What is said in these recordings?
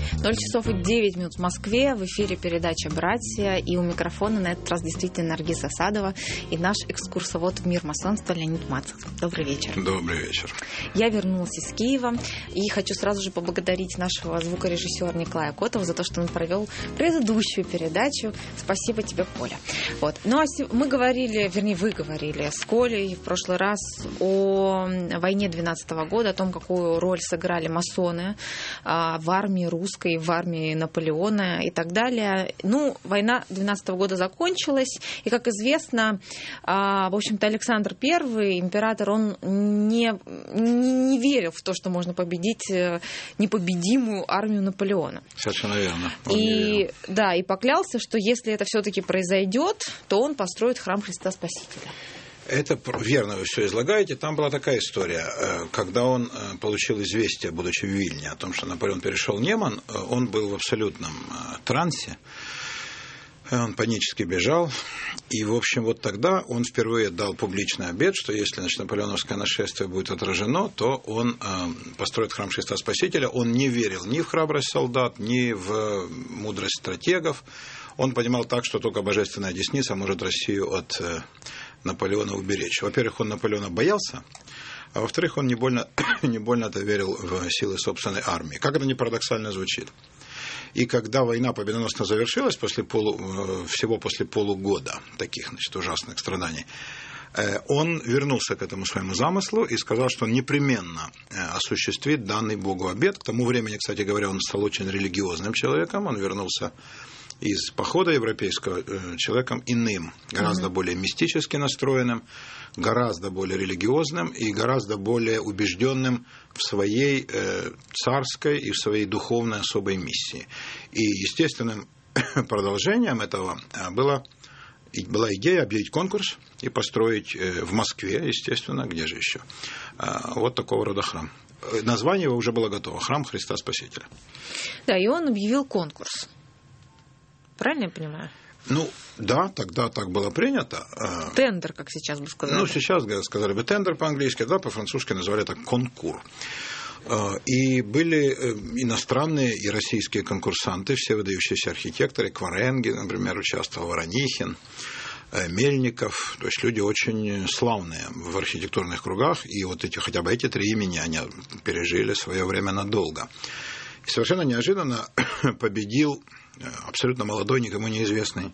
0 часов и 9 минут в Москве. В эфире передача «Братья». И у микрофона на этот раз действительно Наргиз Асадова и наш экскурсовод в мир масонства Леонид Мацев. Добрый вечер. Добрый вечер. Я вернулась из Киева и хочу сразу же поблагодарить нашего звукорежиссера Николая Котова за то, что он провел предыдущую передачу. Спасибо тебе, Коля. Вот. Ну а мы говорили, вернее, вы говорили с Колей в прошлый раз о войне 12 года, о том, какую роль сыграли масоны в армии русской, в армии Наполеона и так далее. Ну, война 12 года закончилась, и, как известно, в общем-то, Александр I, император, он не верил в то, что можно победить непобедимую армию Наполеона. Совершенно верно. И поклялся, что если это все-таки произойдет, то он построит храм Христа Спасителя. Это верно, вы все излагаете. Там была такая история. Когда он получил известие, будучи в Вильне, о том, что Наполеон перешел Неман, он был в абсолютном трансе. Он панически бежал. И, в общем, вот тогда он впервые дал публичный обет, что если, наполеоновское нашествие будет отражено, то он построит храм Христа Спасителя. Он не верил ни в храбрость солдат, ни в мудрость стратегов. Он понимал так, что только божественная десница может Россию от Наполеона уберечь. Во-первых, он Наполеона боялся, а во-вторых, он не больно-то верил в силы собственной армии. Как это ни парадоксально звучит. И когда война победоносно завершилась всего после полугода таких, ужасных страданий, он вернулся к этому своему замыслу и сказал, что он непременно осуществит данный Богу обет. К тому времени, кстати говоря, он стал очень религиозным человеком, он вернулся из похода европейского человеком иным, гораздо более мистически настроенным, гораздо более религиозным и гораздо более убежденным в своей царской и в своей духовной особой миссии. И естественным продолжением этого была идея объявить конкурс и построить в Москве, естественно, где же еще, вот такого рода храм. Название его уже было готово – «Храм Христа Спасителя». Да, и он объявил конкурс. Правильно я понимаю? Ну, да, тогда так было принято. Тендер, как сейчас бы сказали. Ну, сейчас сказали бы тендер по-английски, да, по-французски назвали это конкур. И были иностранные и российские конкурсанты, все выдающиеся архитекторы, Кваренги, например, участвовал, Воронихин, Мельников, то есть люди очень славные в архитектурных кругах, и вот хотя бы эти три имени, они пережили свое время надолго. И совершенно неожиданно победил абсолютно молодой, никому неизвестный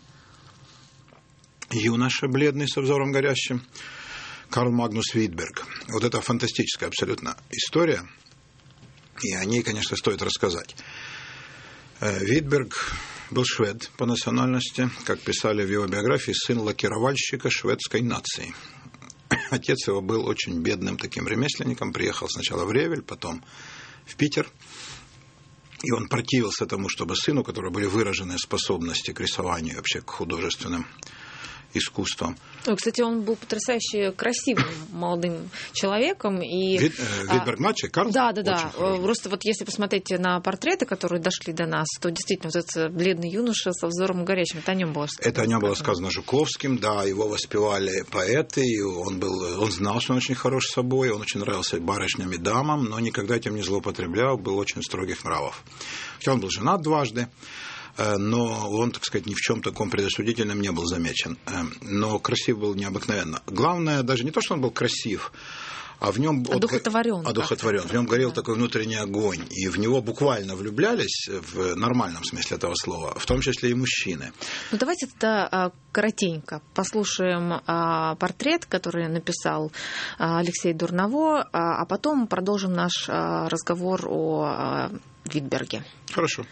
юноша, бледный, со взором горящим, Карл Магнус Витберг. Вот это фантастическая абсолютно история, и о ней, конечно, стоит рассказать. Витберг был швед по национальности, как писали в его биографии, сын лакировальщика шведской нации. Отец его был очень бедным таким ремесленником, приехал сначала в Ревель, потом в Питер. И он противился тому, чтобы сыну, у которого были выраженные способности к рисованию, вообще к художественным искусствам. Кстати, он был потрясающе красивым молодым человеком. И... Витберг-младший, Карл? Да. Просто вот если посмотреть на портреты, которые дошли до нас, то действительно вот этот бледный юноша со взором горящим, это о нем было сказано. Это о нем было сказано Жуковским, да, его воспевали поэты, и он знал, что он очень хорош собой, он очень нравился барышням и дамам, но никогда этим не злоупотреблял, был очень строгих нравов. Хотя он был женат дважды, но он, так сказать, ни в чем таком предосудительном не был замечен. Но красив был необыкновенно. Главное даже не то, что он был красив, а в нем одухотворен. В нем горел такой внутренний огонь, и в него буквально влюблялись в нормальном смысле этого слова, в том числе и мужчины. Ну давайте тогда коротенько послушаем портрет, который написал Алексей Дурново, а потом продолжим наш разговор о Витберге. Хорошо.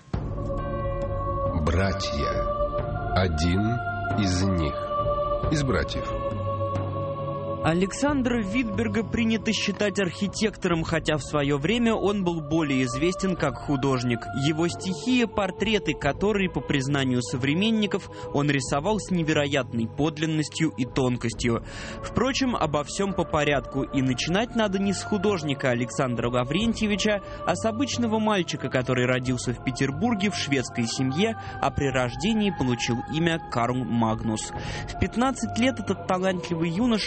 Братья. Один из них. Из братьев. Александра Витберга принято считать архитектором, хотя в свое время он был более известен как художник. Его стихия – портреты, которые, по признанию современников, он рисовал с невероятной подлинностью и тонкостью. Впрочем, обо всем по порядку, и начинать надо не с художника Александра Лаврентьевича, а с обычного мальчика, который родился в Петербурге в шведской семье, а при рождении получил имя Карл Магнус. В 15 лет этот талантливый юноша, а в то время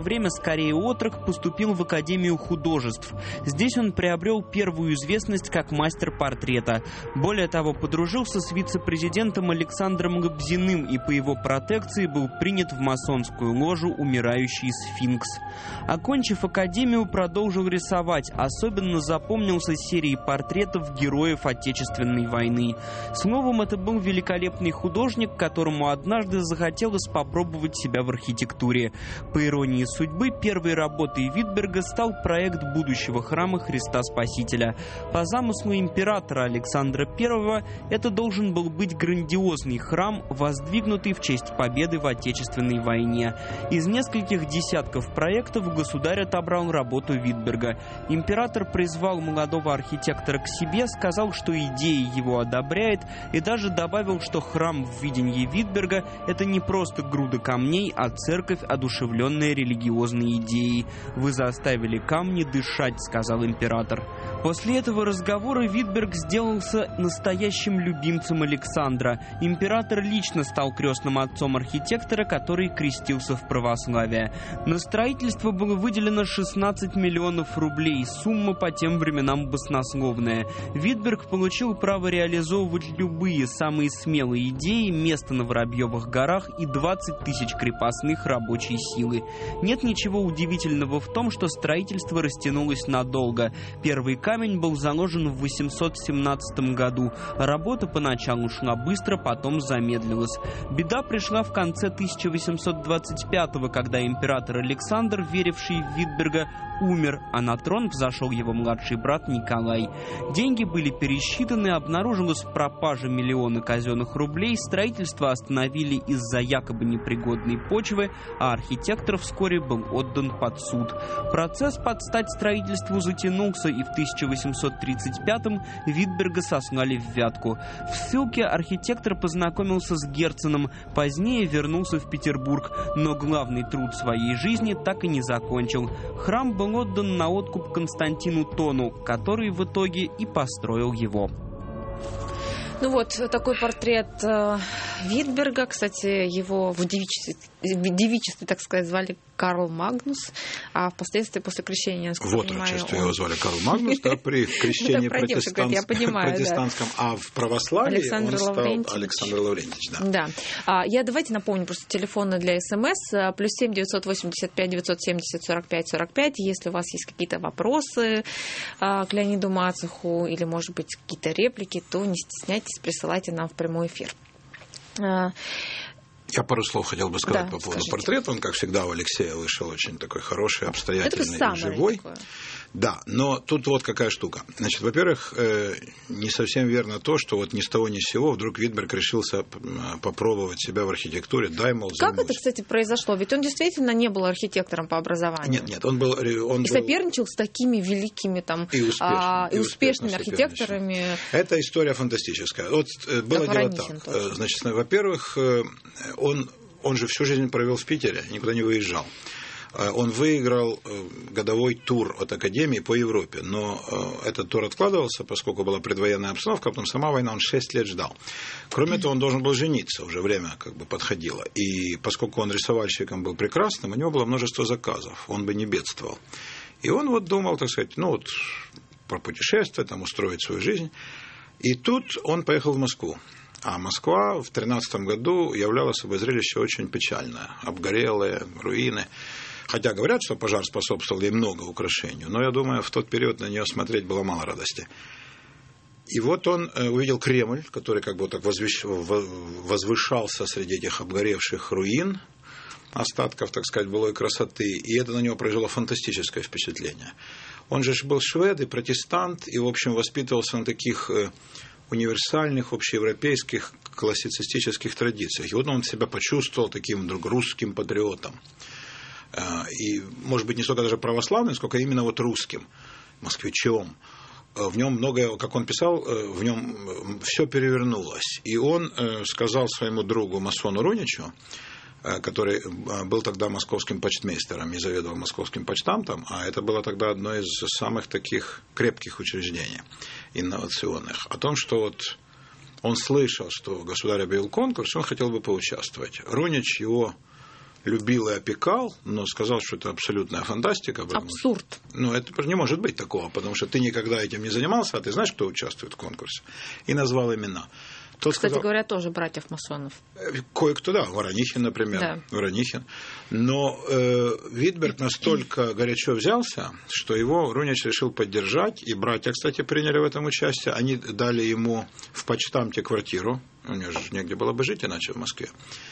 время скорее отрок, поступил в Академию художеств. Здесь он приобрел первую известность как мастер портрета. Более того, подружился с вице-президентом Александром Лобзиным и по его протекции был принят в масонскую ложу «Умирающий сфинкс». Окончив академию, продолжил рисовать. Особенно запомнился серией портретов героев Отечественной войны. Словом, это был великолепный художник, которому однажды захотелось попробовать себя в архитектуре. По иронии судьбы, первой работой Витберга стал проект будущего храма Христа Спасителя. По замыслу императора Александра I, это должен был быть грандиозный храм, воздвигнутый в честь победы в Отечественной войне. Из нескольких десятков проектов государь отобрал работу Витберга. Император призвал молодого архитектора к себе, сказал, что идея его одобряет, и даже добавил, что храм в видении Витберга – это не просто груда камней, а церковь, одушевленная религиозной идеей. «Вы заставили камни дышать», – сказал император. После этого разговора Витберг сделался настоящим любимцем Александра. Император лично стал крестным отцом архитектора, который крестился в православие. На строительство было выделено 16 миллионов рублей, сумма по тем временам баснословная. Витберг получил право реализовывать любые самые смелые идеи, место на Воробьевых горах и 20 тысяч крепостных рабочей силы. Нет ничего удивительного в том, что строительство растянулось надолго. Первый камень был заложен в 817 году. Работа поначалу шла быстро, потом замедлилась. Беда пришла в конце 1825-го, когда император Александр, веривший в Витберга, умер, а на трон взошел его младший брат Николай. Деньги были пересчитаны, обнаружилась пропажа миллиона казенных рублей, строительство остановили из-за якобы непригодной почвы, а архитектор вскоре был отдан под суд. Процесс под стать строительству затянулся, и в 1835-м Витберга сослали в Вятку. В ссылке архитектор познакомился с Герценом, позднее вернулся в Петербург, но главный труд своей жизни так и не закончил. Храм был отдан на откуп Константину Тону, который в итоге и построил его. Ну вот, такой портрет Витберга. Кстати, его в девичестве, так сказать, звали Карл Магнус, а впоследствии после крещения, насколько в отрочестве его звали Карл Магнус, да, при крещении протестантском, а в православии он стал Александр Лаврентьевич. Да. Давайте напомню просто телефоны для СМС, +7 985 970 45 45. Если у вас есть какие-то вопросы к Леониду Мацуху или, может быть, какие-то реплики, то не стесняйтесь, присылайте нам в прямой эфир. Я пару слов хотел бы сказать по поводу портрета. Он, как всегда, у Алексея вышел очень такой хороший, обстоятельный и живой. Такое. Да, но тут вот какая штука. Значит, во-первых, не совсем верно то, что вот ни с того ни с сего вдруг Витберг решился попробовать себя в архитектуре. Как это, кстати, произошло? Ведь он действительно не был архитектором по образованию. Нет, он был... соперничал с такими великими и успешными архиtekторами. Это история фантастическая. Вот было дело так. Значит, во-первых, он же всю жизнь провел в Питере, никуда не выезжал. Он выиграл годовой тур от Академии по Европе, но этот тур откладывался, поскольку была предвоенная обстановка, а потом сама война, он 6 лет ждал. Кроме того, он должен был жениться, уже время подходило. И поскольку он рисовальщиком был прекрасным, у него было множество заказов, он бы не бедствовал. И он думал, так сказать, про путешествие, устроить свою жизнь. И тут он поехал в Москву. А Москва в 13 году являла собой зрелище очень печальное. Обгорелые, руины. Хотя говорят, что пожар способствовал ей много украшению, но я думаю, в тот период на нее смотреть было мало радости. И вот он увидел Кремль, который так возвышался среди этих обгоревших руин, остатков, так сказать, былой красоты, и это на него произвело фантастическое впечатление. Он же был швед и протестант, и, в общем, воспитывался на таких универсальных, общеевропейских, классицистических традициях. И вот он себя почувствовал таким вдруг русским патриотом. И, может быть, не столько даже православным, сколько именно русским, москвичом. В нем многое, как он писал, в нем все перевернулось. И он сказал своему другу масону Руничу, который был тогда московским почтмейстером и заведовал московским почтамтом, а это было тогда одно из самых таких крепких учреждений инновационных, о том, что он слышал, что государь объявил конкурс, он хотел бы поучаствовать. Рунич его любил и опекал, но сказал, что это абсолютная фантастика. Абсурд. Ну, это не может быть такого, потому что ты никогда этим не занимался, а ты знаешь, кто участвует в конкурсе. И назвал имена. Тот Кстати сказал, говоря, тоже братьев-масонов. Кое-кто, да, Воронихин, например. Да. Воронихин. Но Витберг настолько горячо взялся, что его Рунич решил поддержать. И братья, кстати, приняли в этом участие. Они дали ему в почтамте квартиру. У него же негде было бы жить иначе в Москве.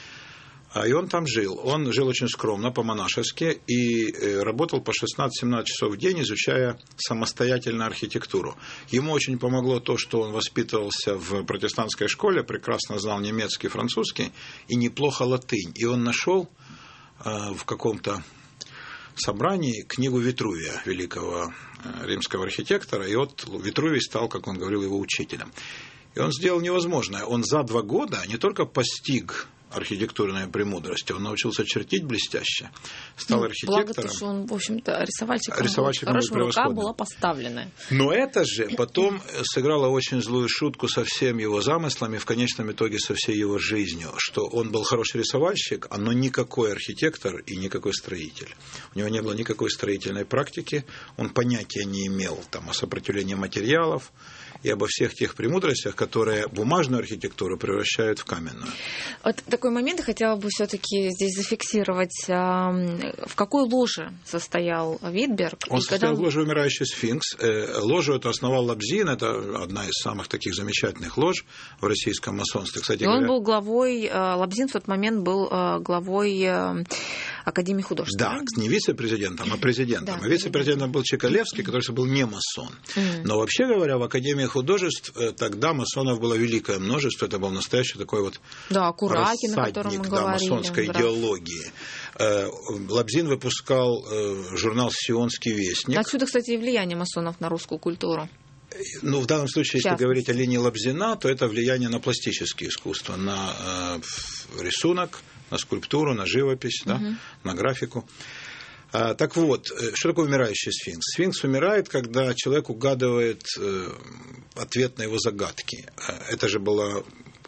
И он там жил. Он жил очень скромно, по-монашески, и работал по 16-17 часов в день, изучая самостоятельно архитектуру. Ему очень помогло то, что он воспитывался в протестантской школе, прекрасно знал немецкий, французский и неплохо латынь. И он нашел в каком-то собрании книгу Витрувия, великого римского архитектора, и вот Витрувий стал, как он говорил, его учителем. И он сделал невозможное. Он за 2 года не только постиг архитектурные премудрости, он научился чертить блестяще, стал архитектором. Благо, что он, в общем-то, рисовальщиком был рука была поставленная. Но это же потом сыграло очень злую шутку со всеми его замыслами, в конечном итоге со всей его жизнью, что он был хороший рисовальщик, но никакой архитектор и никакой строитель. У него не было никакой строительной практики, он понятия не имел там, о сопротивлении материалов и обо всех тех премудростях, которые бумажную архитектуру превращают в каменную. Вот такой момент я хотела бы все-таки здесь зафиксировать. В какой ложе состоял Витберг? Он состоял в ложе «Умирающий сфинкс». Ложу эту основал Лабзин, это одна из самых таких замечательных лож в российском масонстве. Кстати, он был главой, Лабзин в тот момент был главой Академии художеств. Да, не вице-президентом, а президентом. Да, вице-президентом был Чекалевский, который был не масон. Но вообще говоря, в Академии художеств тогда масонов было великое множество. Это был настоящий такой вот Куракин, о котором мы говорили, масонской идеологии. Лабзин выпускал журнал «Сионский вестник». Отсюда, кстати, и влияние масонов на русскую культуру. Ну, в данном случае, если говорить о линии Лабзина, то это влияние на пластические искусства, на рисунок, на скульптуру, на живопись, да, на графику. Так вот, что такое умирающий сфинкс? Сфинкс умирает, когда человек угадывает ответ на его загадки. Это же было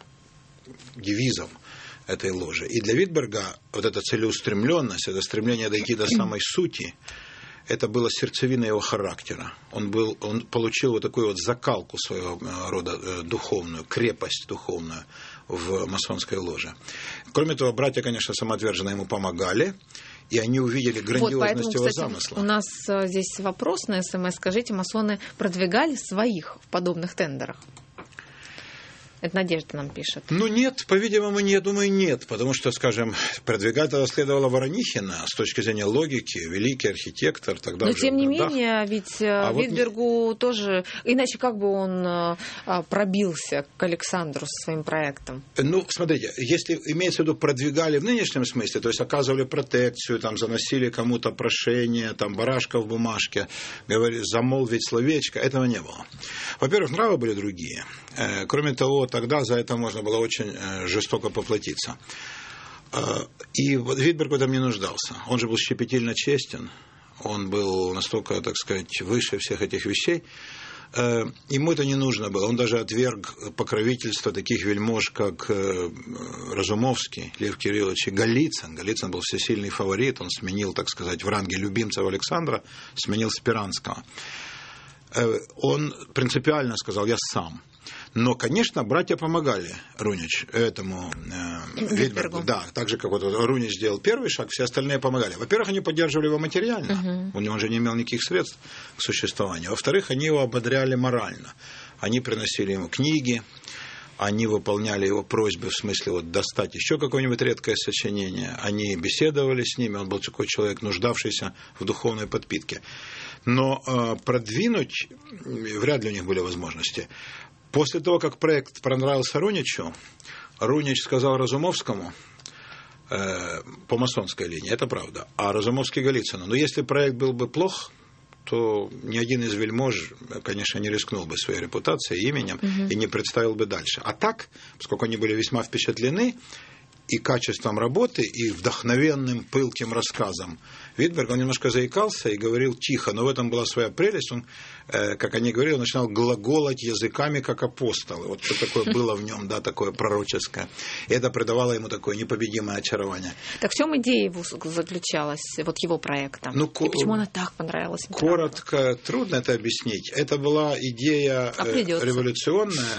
девизом этой ложи. И для Витберга вот эта целеустремленность, это стремление дойти до самой сути, это было сердцевина его характера. Он получил вот такую вот закалку своего рода духовную, крепость духовную в масонской ложе. Кроме того, братья, конечно, самоотверженно ему помогали, и они увидели грандиозность его замысла. У нас здесь вопрос на СМС. Скажите, масоны продвигали своих в подобных тендерах? Это Надежда нам пишет. Ну, нет, по-видимому, я думаю, нет. Потому что, скажем, продвигать это следовало Воронихина с точки зрения логики, великий архитектор. Тогда но, тем не менее, ведь Витбергу тоже... Иначе как бы он пробился к Александру со своим проектом? Ну, смотрите, если имеется в виду продвигали в нынешнем смысле, то есть оказывали протекцию, там, заносили кому-то прошение, там, барашка в бумажке, замолвить словечко, этого не было. Во-первых, нравы были другие. Кроме того, тогда за это можно было очень жестоко поплатиться. И Витберг в этом не нуждался. Он же был щепетильно честен. Он был настолько, так сказать, выше всех этих вещей. Ему это не нужно было. Он даже отверг покровительство таких вельмож, как Разумовский, Лев Кириллович и Голицын. Голицын был всесильный фаворит. Он сменил, так сказать, в ранге любимцев Александра, сменил Спиранского. Он принципиально сказал: я сам. Но, конечно, братья помогали Рунич этому Витбергу. Да, так же, как вот Рунич сделал первый шаг, все остальные помогали. Во-первых, они поддерживали его материально. Он же не имел никаких средств к существованию. Во-вторых, они его ободряли морально. Они приносили ему книги, они выполняли его просьбы в смысле вот, достать еще какое-нибудь редкое сочинение. Они беседовали с ними. Он был такой человек, нуждавшийся в духовной подпитке. Но продвинуть вряд ли у них были возможности. После того, как проект понравился Руничу, Рунич сказал Разумовскому по масонской линии, это правда, а Разумовский Голицыну: но если проект был бы плох, то ни один из вельмож, конечно, не рискнул бы своей репутацией, именем и не представил бы дальше. А так, поскольку они были весьма впечатлены, и качеством работы, и вдохновенным, пылким рассказом Витберга. Он немножко заикался и говорил тихо, но в этом была своя прелесть. Он, как они говорили, он начинал глаголать языками, как апостолы. Вот что такое было в нем, да, такое пророческое. И это придавало ему такое непобедимое очарование. Так в чем идея его заключалась, вот его проекта? И почему она так понравилась? Коротко, трудно это объяснить. Это была идея революционная.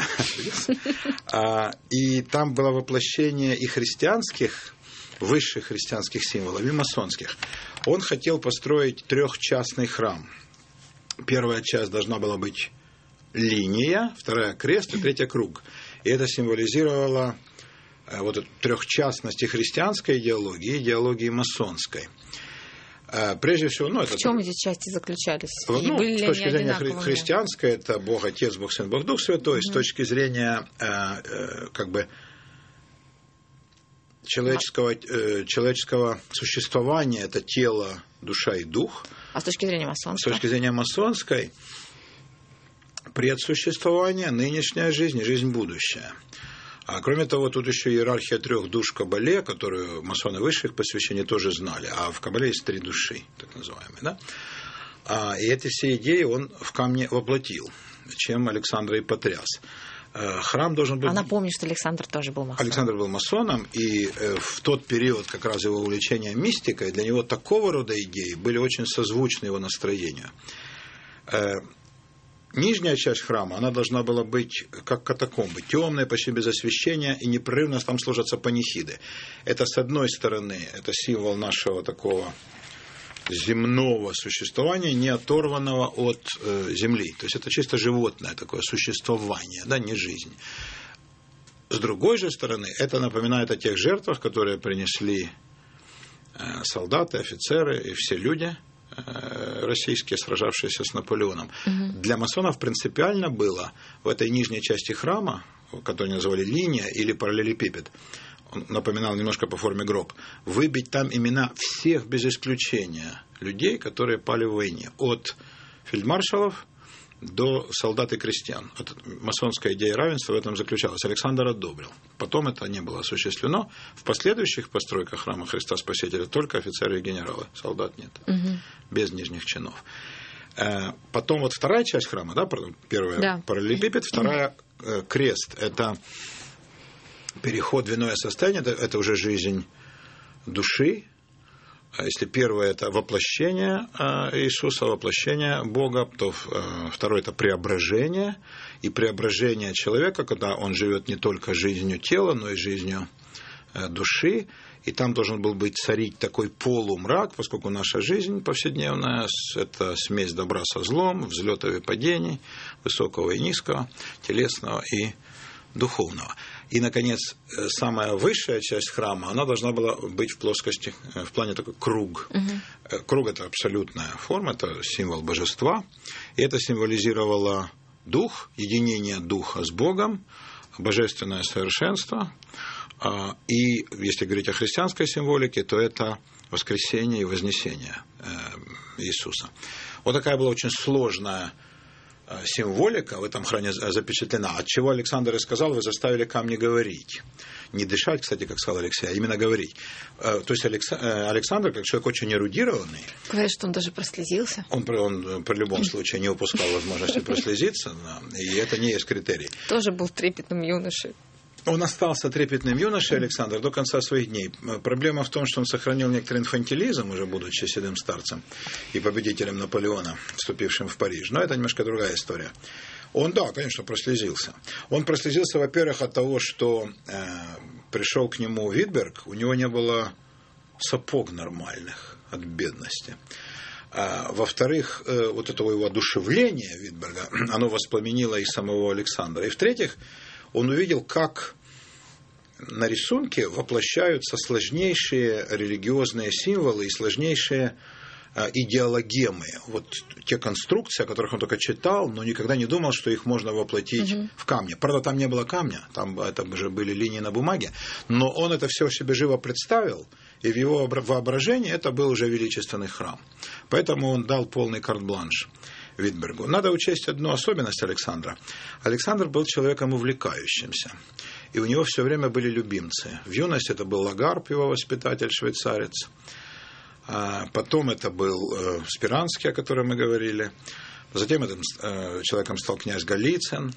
И там было воплощение и христианских, высших христианских символов, и масонских. Он хотел построить трехчастный храм. Первая часть должна была быть линия, вторая крест и третья круг. И это символизировало вот эту трехчастность и христианской идеологии, и идеологии масонской. Прежде всего, это... В чем эти части заключались? С точки зрения христианской, это Бог Отец, Бог Сын, Бог Дух Святой. С точки зрения человеческого существования, это тело, душа и дух. А с точки зрения масонской? С точки зрения масонской, предсуществование, нынешняя жизнь и жизнь будущая. А кроме того, тут еще иерархия 3 душ в Кабале, которую масоны высших посвящений тоже знали. А в Кабале есть 3 души, так называемые. Да? И эти все идеи он в камне воплотил, чем Александра и потряс. Храм должен быть... А напомню, что Александр тоже был масоном. Александр был масоном, и в тот период как раз его увлечения мистикой, для него такого рода идеи были очень созвучны его настроению. Нижняя часть храма, она должна была быть как катакомбы, темная, почти без освещения, и непрерывно там служатся панихиды. Это, с одной стороны, это символ нашего такого земного существования, не оторванного от земли. То есть это чисто животное такое существование, да, не жизнь. С другой же стороны, это напоминает о тех жертвах, которые принесли солдаты, офицеры и все люди российские, сражавшиеся с Наполеоном. Для масонов принципиально было в этой нижней части храма, которую называли линия или параллелепипед, он напоминал немножко по форме гроб, выбить там имена всех без исключения людей, которые пали в войне, от фельдмаршалов до солдат и крестьян. Масонская идея равенства в этом заключалась. Александр одобрил. Потом это не было осуществлено. В последующих постройках храма Христа Спасителя только офицеры и генералы. Солдат нет. Без нижних чинов. Потом вот вторая часть храма, да, первая параллелепипед, вторая крест. Это переход в иное состояние, это уже жизнь души. Если первое – это воплощение Иисуса, воплощение Бога, то второе – это преображение. И преображение человека, когда он живет не только жизнью тела, но и жизнью души. И там должен был быть царить такой полумрак, поскольку наша жизнь повседневная – это смесь добра со злом, взлетов и падений, высокого и низкого, телесного и духовного. И, наконец, самая высшая часть храма, она должна была быть в плоскости, в плане такой круг. Круг – это абсолютная форма, это символ божества. И это символизировало дух, единение духа с Богом, божественное совершенство. И, если говорить о христианской символике, то это воскресение и вознесение Иисуса. Вот такая была очень сложная символика в этом храме запечатлена. От чего Александр и сказал: вы заставили камни говорить. Не дышать, кстати, как сказал Алексей, а именно говорить. То есть Александр, как человек очень эрудированный... Говорят, что он даже прослезился. Он при любом случае не упускал возможности прослезиться, и это не есть критерий. Тоже был трепетным юношей. Он остался трепетным юношей, Александр, до конца своих дней. Проблема в том, что он сохранил некоторый инфантилизм, уже будучи седым старцем и победителем Наполеона, вступившим в Париж. Но это немножко другая история. Он, да, конечно, прослезился. Он прослезился, во-первых, от того, что пришел к нему Витберг, у него не было сапог нормальных от бедности. Во-вторых, вот этого его одушевления Витберга, оно воспламенило и самого Александра. И в-третьих, он увидел, как на рисунке воплощаются сложнейшие религиозные символы и сложнейшие идеологемы. Вот те конструкции, о которых он только читал, но никогда не думал, что их можно воплотить в камне. Правда, там не было камня, там это уже были линии на бумаге, но он это все себе живо представил, и в его воображении это был уже величественный храм. Поэтому он дал полный карт-бланш Витбергу. Надо учесть одну особенность Александра. Александр был человеком увлекающимся. и у него все время были любимцы. В юности это был Лагарб, его воспитатель, швейцарец. Потом это был Спиранский, о котором мы говорили. Затем этим человеком стал князь Голицын.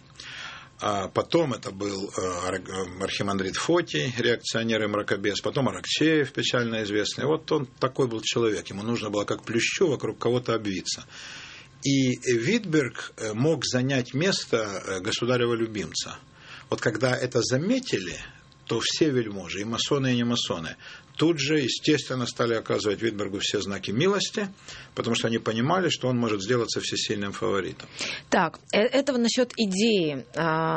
Потом это был архимандрит Фотий, реакционер и мракобес. Потом Аракчеев, печально известный. Вот он такой был человек. Ему нужно было как плющу вокруг кого-то обвиться. И Витберг мог занять место государева любимца. Вот когда это заметили, то все вельможи, и масоны, и не масоны, тут же, естественно, стали оказывать Витбергу все знаки милости, потому что они понимали, что он может сделаться всесильным фаворитом. Так, это насчет идеи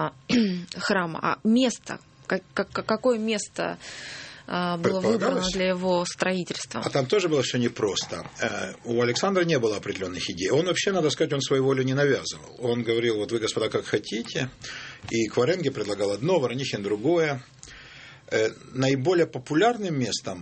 храма. А место, какое место было выбрано для его строительства? А там тоже было все непросто. У Александра не было определенных идей. Он вообще, надо сказать, он свою волю не навязывал. Он говорил, вот вы, господа, как хотите. И Кваренге предлагал одно, Воронихин другое. Наиболее популярным местом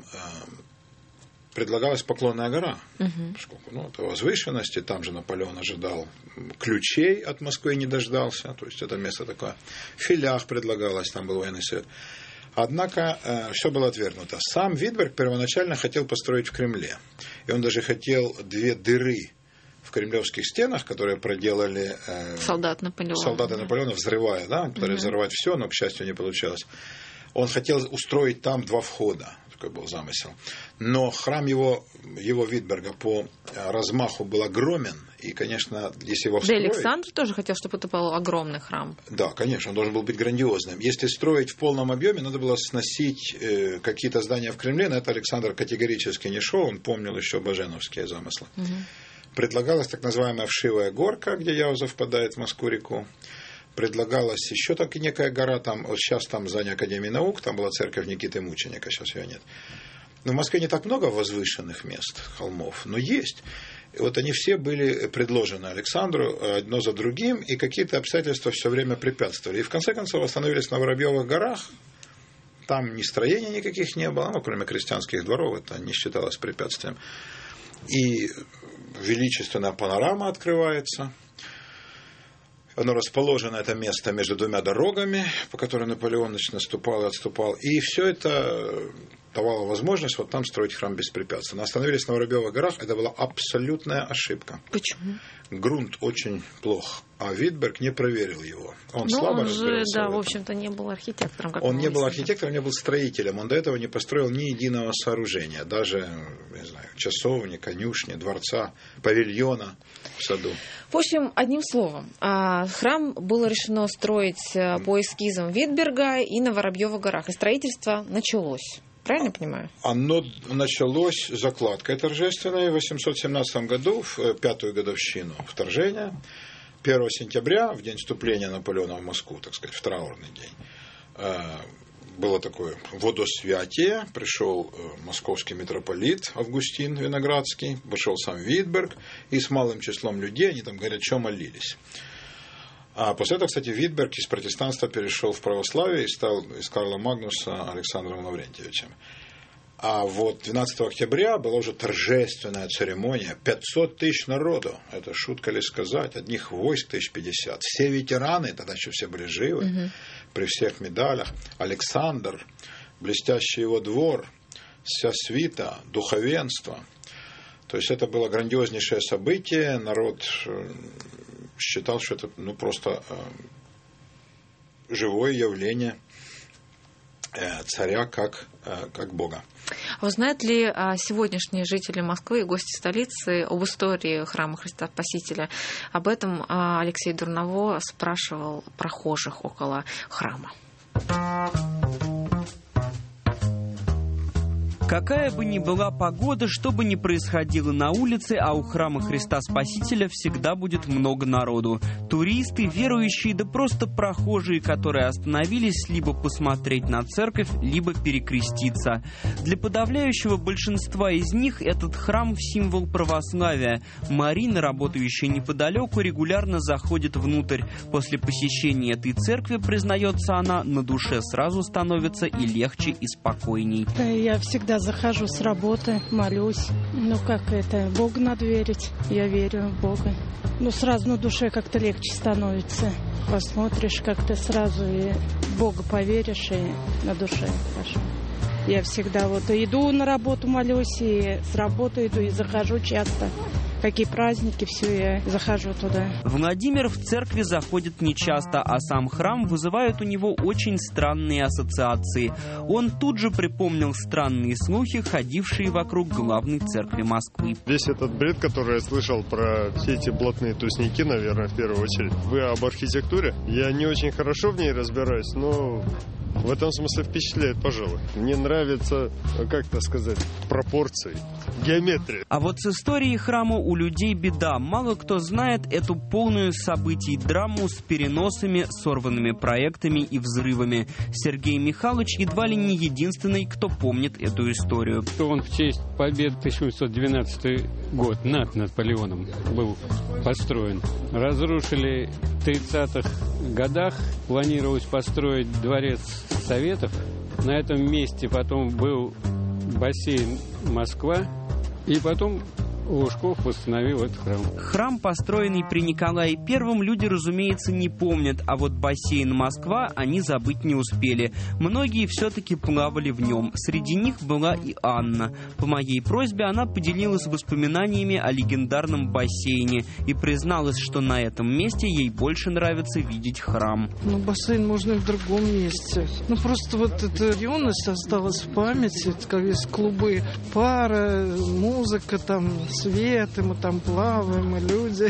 предлагалась Поклонная гора. Поскольку, это возвышенности, там же Наполеон ожидал ключей от Москвы, не дождался. То есть это место такое. В Филях предлагалось, там был военный совет. Однако все было отвергнуто. Сам Витберг первоначально хотел построить в Кремле. И он даже хотел 2 дыры в кремлевских стенах, которые проделали солдаты Наполеона, взрывая, пытались взорвать все, но, к счастью, не получилось. Он хотел устроить там 2 входа. Такой был замысел. Но храм его Витберга по размаху был огромен. И, конечно, если его строить... Да, Александр тоже хотел, чтобы это был огромный храм. Да, конечно, он должен был быть грандиозным. Если строить в полном объеме, надо было сносить какие-то здания в Кремле. На это Александр категорически не шел. Он помнил еще баженовские замыслы. Предлагалась так называемая Вшивая горка, где Яуза впадает в Москву-реку. Предлагалась еще так и некая гора, там, вот сейчас там здание Академии наук, там была церковь Никиты Мученика, сейчас ее нет. Но в Москве не так много возвышенных мест, холмов, но есть. И вот они все были предложены Александру одно за другим, и какие-то обстоятельства все время препятствовали. И в конце концов остановились на Воробьевых горах, там ни строений никаких не было, кроме крестьянских дворов, это не считалось препятствием. И величественная панорама открывается. Оно расположено, это место, между 2 дорогами, по которым Наполеон наступал и отступал. И все это давало возможность вот там строить храм беспрепятственно. Остановились на Воробьевых горах, это была абсолютная ошибка. Почему? Грунт очень плох, а Витберг не проверил его. Он слабо разбирался в этом. В общем-то, не был архитектором. Он не был архитектором, не был строителем. Он до этого не построил ни единого сооружения. Даже, не знаю, часовни, конюшни, дворца, павильона в саду. В общем, одним словом, храм было решено строить по эскизам Витберга и на Воробьевых горах. И строительство началось. Правильно я понимаю? Оно началось закладкой торжественной в 817 году, в 5-ю годовщину вторжения. 1 сентября, в день вступления Наполеона в Москву, так сказать, в траурный день, было такое водосвятие. Пришел московский митрополит Августин Виноградский, пришел сам Витберг, и с малым числом людей, они там горячо молились. А после этого, кстати, Витберг из протестанства перешел в православие и стал из Карла Магнуса Александром Лаврентьевичем. А вот 12 октября была уже торжественная церемония. 500 тысяч народу. Это шутка ли сказать? Одних войск 1050. Все ветераны, тогда еще все были живы, при всех медалях. Александр, блестящий его двор, вся свита, духовенство. То есть это было грандиознейшее событие. Народ считал, что это просто живое явление царя как Бога. А знают ли сегодняшние жители Москвы и гости столицы об истории храма Христа Спасителя? Об этом Алексей Дурново спрашивал прохожих около храма. Какая бы ни была погода, что бы ни происходило на улице, а у храма Христа Спасителя всегда будет много народу. Туристы, верующие, да просто прохожие, которые остановились либо посмотреть на церковь, либо перекреститься. Для подавляющего большинства из них этот храм – символ православия. Марина, работающая неподалеку, регулярно заходит внутрь. После посещения этой церкви, признается она, на душе сразу становится и легче, и спокойней. Я всегда захожу с работы, молюсь. Богу надо верить. Я верю в Бога. Сразу на душе как-то легче становится. Посмотришь как-то сразу, и в Бога поверишь, и на душе хорошо. Я всегда вот иду на работу, молюсь, и с работы иду, и захожу часто. Какие праздники, все, я захожу туда. Владимир в церкви заходит нечасто, а сам храм вызывает у него очень странные ассоциации. Он тут же припомнил странные слухи, ходившие вокруг главной церкви Москвы. Весь этот бред, который я слышал про все эти блатные тусники, наверное, в первую очередь. Вы об архитектуре? Я не очень хорошо в ней разбираюсь, но в этом смысле впечатляет, пожалуй. Мне нравится, как это сказать, пропорции, геометрия. А вот с историей храма у людей беда. Мало кто знает эту полную событий драму с переносами, сорванными проектами и взрывами. Сергей Михайлович едва ли не единственный, кто помнит эту историю. Он в честь победы 1812 год над Наполеоном был построен. Разрушили в 30-х годах. Планировалось построить дворец Советов. На этом месте потом был бассейн «Москва». И потом Лужков восстановил этот храм. Храм, построенный при Николае I, люди, разумеется, не помнят, а вот бассейн «Москва» они забыть не успели. Многие все-таки плавали в нем. Среди них была и Анна. По моей просьбе она поделилась воспоминаниями о легендарном бассейне и призналась, что на этом месте ей больше нравится видеть храм. Ну, бассейн можно и в другом месте. Ну, просто вот эта юность осталась в памяти, как есть клубы, пара, музыка там, свет, и мы там плаваем, и люди.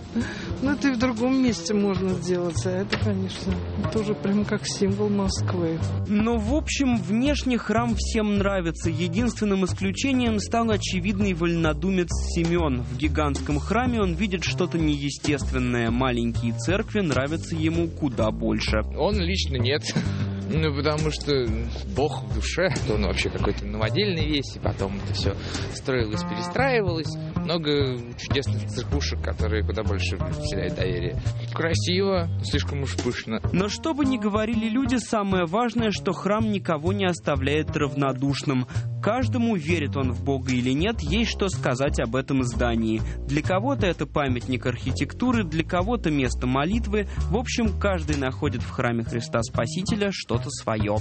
Ну, это и в другом месте можно делать. А это, конечно, тоже прям как символ Москвы. Но, в общем, внешне храм всем нравится. Единственным исключением стал очевидный вольнодумец Семен. В гигантском храме он видит что-то неестественное. Маленькие церкви нравятся ему куда больше. Он лично нет. Ну, потому что Бог в душе, он вообще какой-то новодельный весь, и потом это все строилось, перестраивалось. Много чудесных церквушек, которые куда больше вселяют доверие. Красиво, слишком уж пышно. Но что бы ни говорили люди, самое важное, что храм никого не оставляет равнодушным. Каждому, верит он в Бога или нет, есть что сказать об этом здании. Для кого-то это памятник архитектуры, для кого-то место молитвы. В общем, каждый находит в храме Христа Спасителя что-то свое.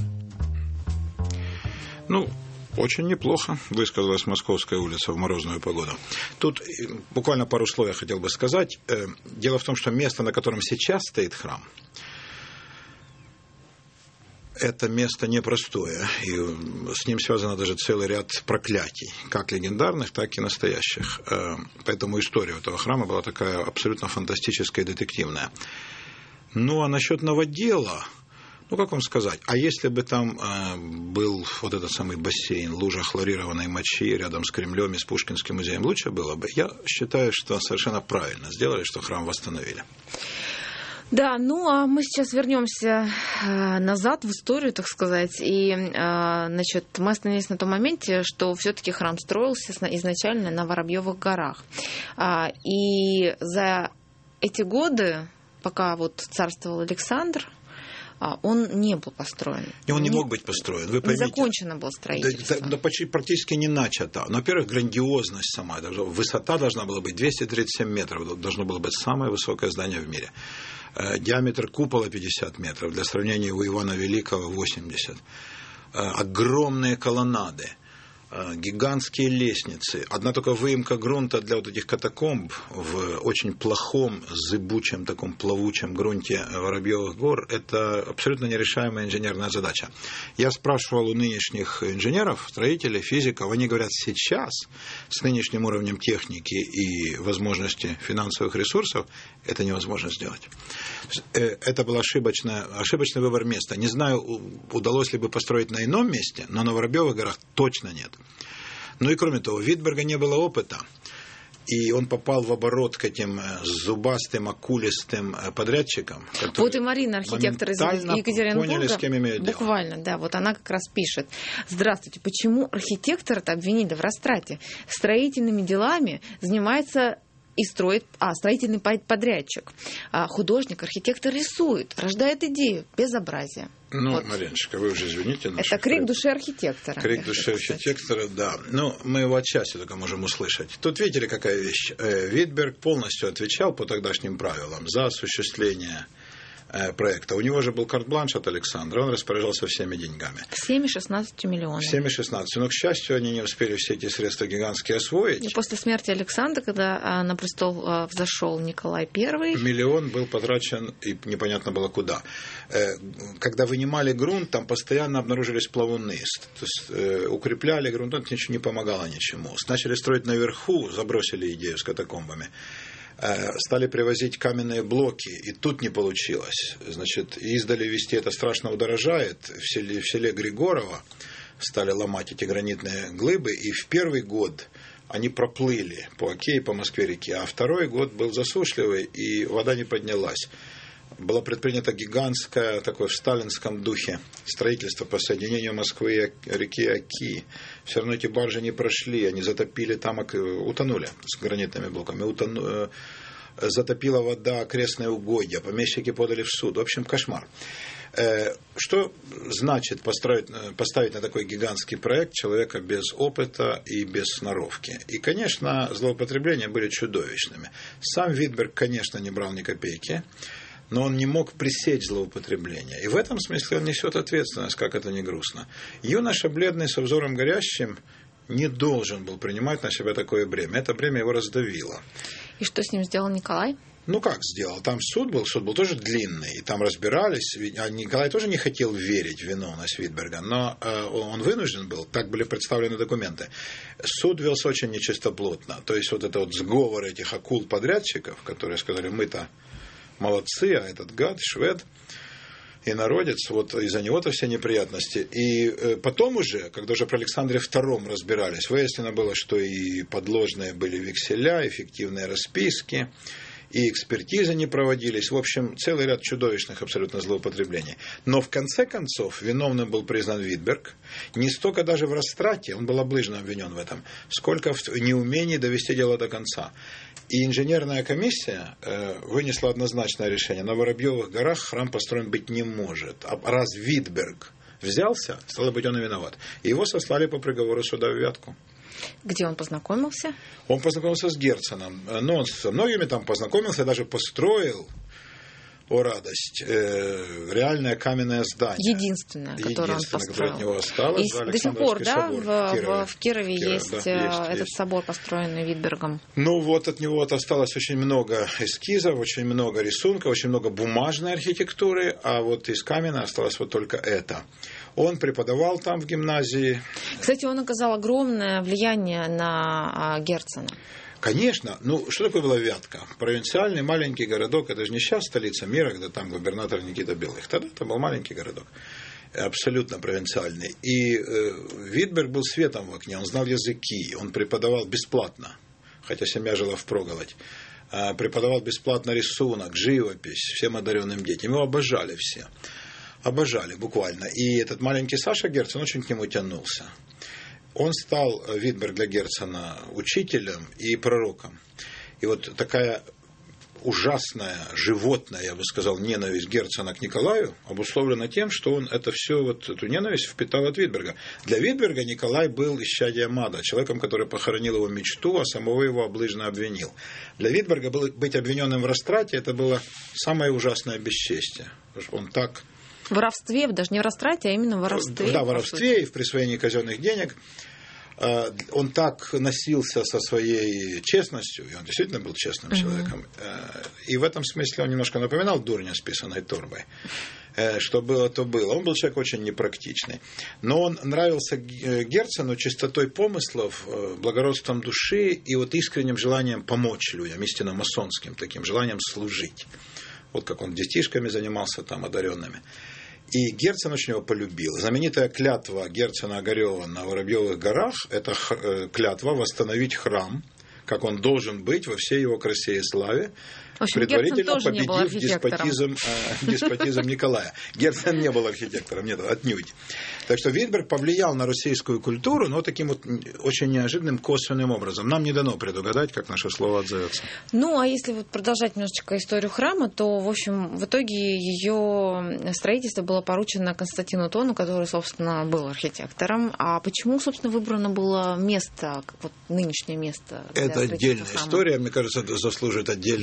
Ну, очень неплохо высказалась Московская улица в морозную погоду. Тут буквально пару слов я хотел бы сказать. Дело в том, что место, на котором сейчас стоит храм, это место непростое, и с ним связано даже целый ряд проклятий, как легендарных, так и настоящих. Поэтому история этого храма была такая абсолютно фантастическая и детективная. Ну, а насчет новодела... Ну, как вам сказать, а если бы там был вот этот самый бассейн, лужа хлорированной мочи рядом с Кремлем и с Пушкинским музеем, лучше было бы? Я считаю, что совершенно правильно сделали, что храм восстановили. Да, ну а мы сейчас вернемся назад в историю, так сказать, и, значит, мы остановились на том моменте, что все-таки храм строился изначально на Воробьевых горах, и за эти годы, пока вот царствовал Александр, он не был построен. И он не мог быть построен, вы поймите. Не закончено было строительство. Да, почти практически не начато. Но, во-первых, грандиозность сама. Высота должна была быть 237 метров. Должно было быть самое высокое здание в мире. Диаметр купола 50 метров. Для сравнения, у Ивана Великого 80. Огромные колоннады. Гигантские лестницы. Одна только выемка грунта для вот этих катакомб в очень плохом, зыбучем, таком плавучем грунте Воробьевых гор – это абсолютно нерешаемая инженерная задача. Я спрашивал у нынешних инженеров, строителей, физиков, они говорят, сейчас с нынешним уровнем техники и возможности финансовых ресурсов это невозможно сделать. Это был ошибочный выбор места. Не знаю, удалось ли бы построить на ином месте, но на Воробьевых горах точно нет. Ну и кроме того, у Витберга не было опыта, и он попал в оборот к этим зубастым, окулистым подрядчикам. Вот и Марина, архитектор из Екатеринбурга, поняли, с кем имеют дело. Буквально, да, вот она как раз пишет. Здравствуйте, почему архитектора-то обвинили в растрате? Строительными делами занимается... и строит, строительный подрядчик. Художник, архитектор рисует, рождает идею, безобразие. Ну, вот. Мариночка, вы уже извините. Это крик души архитектора. Крик души архитектора, да. Ну, мы его отчасти только можем услышать. Тут видели, какая вещь? Витберг полностью отвечал по тогдашним правилам за осуществление проекта. У него же был карт-бланш от Александра, он распоряжался всеми деньгами. Всеми 16 миллионами. Всеми 16. Но, к счастью, они не успели все эти средства гигантские освоить. И после смерти Александра, когда на престол взошел Николай I... Миллион был потрачен, и непонятно было куда. Когда вынимали грунт, там постоянно обнаружились плавуны. То есть укрепляли грунт, это ничего не помогало ничему. Начали строить наверху, забросили идею с катакомбами. Стали привозить каменные блоки, и тут не получилось. Значит, издали везти это страшно удорожает. В селе Григорово стали ломать эти гранитные глыбы, и в первый год они проплыли по Оке и по Москве-реке, а второй год был засушливый, и вода не поднялась. Было предпринято гигантское, такое в сталинском духе, строительство по соединению Москвы и реки Оки. Все равно эти баржи не прошли, они затопили там, утонули с гранитными блоками, затопила вода окрестные угодья, помещики подали в суд. В общем, кошмар. Что значит поставить на такой гигантский проект человека без опыта и без сноровки? И, конечно, злоупотребления были чудовищными. Сам Витберг, конечно, не брал ни копейки, но он не мог пресечь злоупотребление. И в этом смысле он несет ответственность, как это ни грустно. Юноша, бледный, со взором горящим, не должен был принимать на себя такое бремя. Это бремя его раздавило. И что с ним сделал Николай? Ну, как сделал? Там суд был тоже длинный, и там разбирались. Николай тоже не хотел верить в виновность Витберга, но он вынужден был, так были представлены документы. Суд велся очень нечистоплотно. То есть, вот это вот сговор этих акул-подрядчиков, которые сказали, мы-то молодцы, а этот гад, швед, инородец, вот из-за него-то все неприятности. И потом уже, когда уже про Александра II разбирались, выяснено было, что и подложные были векселя, и фиктивные расписки, и экспертизы не проводились. В общем, целый ряд чудовищных абсолютно злоупотреблений. Но в конце концов виновным был признан Витберг. Не столько даже в растрате, он был облыжно обвинен в этом, сколько в неумении довести дело до конца. И инженерная комиссия вынесла однозначное решение. На Воробьевых горах храм построен быть не может. А раз Витберг взялся, стало быть, он и виноват. И его сослали по приговору суда в Вятку. Где он познакомился? Он познакомился с Герценом. Но он со многими там познакомился, даже построил, о радость, реальное каменное здание. Единственное, которое он построил. Которое от него осталось. И до сих пор, да, в Кирове есть этот собор, построенный Витбергом. Ну вот от него осталось очень много эскизов, очень много рисунков, очень много бумажной архитектуры, а вот из камня осталось вот только это. Он преподавал там в гимназии. Кстати, он оказал огромное влияние на Герцена. Конечно. Ну, что такое была Вятка? Провинциальный маленький городок. Это же не сейчас столица мира, когда там губернатор Никита Белых. Тогда это был маленький городок. Абсолютно провинциальный. И Витберг был светом в окне. Он знал языки. Он преподавал бесплатно. Хотя семья жила впроголодь. Преподавал бесплатно рисунок, живопись всем одаренным детям. Его обожали все. Обожали буквально. И этот маленький Саша Герцен очень к нему тянулся. Он стал, Витберг, для Герцена учителем и пророком. И вот такая ужасная, животная, я бы сказал, ненависть Герцена к Николаю обусловлена тем, что он это все, вот эту ненависть впитал от Витберга. Для Витберга Николай был исчадием ада, человеком, который похоронил его мечту, а самого его облыжно обвинил. Для Витберга быть обвиненным в растрате, это было самое ужасное бесчестие. Он так... В воровстве, даже не в растрате, а именно в воровстве. Да, в воровстве и в присвоении казенных денег. Он так носился со своей честностью, и он действительно был честным человеком. И в этом смысле он немножко напоминал дурня с писаной торбой. Что было, то было. Он был человек очень непрактичный. Но он нравился Герцену чистотой помыслов, благородством души и вот искренним желанием помочь людям, истинно масонским таким желанием служить. Вот как он детишками занимался там, одаренными. И Герцен очень его полюбил. Знаменитая клятва Герцена Огарева на Воробьевых горах – это клятва восстановить храм, как он должен быть во всей его красе и славе, в общем, предварительно победив деспотизм Николая. Герцен не был архитектором, нет, отнюдь. Так что Витберг повлиял на российскую культуру, но таким вот очень неожиданным косвенным образом. Нам не дано предугадать, как наше слово отзовется. Ну, а если вот продолжать немножечко историю храма, то, в общем, в итоге ее строительство было поручено Константину Тону, который, собственно, был архитектором. А почему, собственно, выбрано было место, вот нынешнее место? Это отдельная история, мне кажется, это заслуживает отдельной передачи.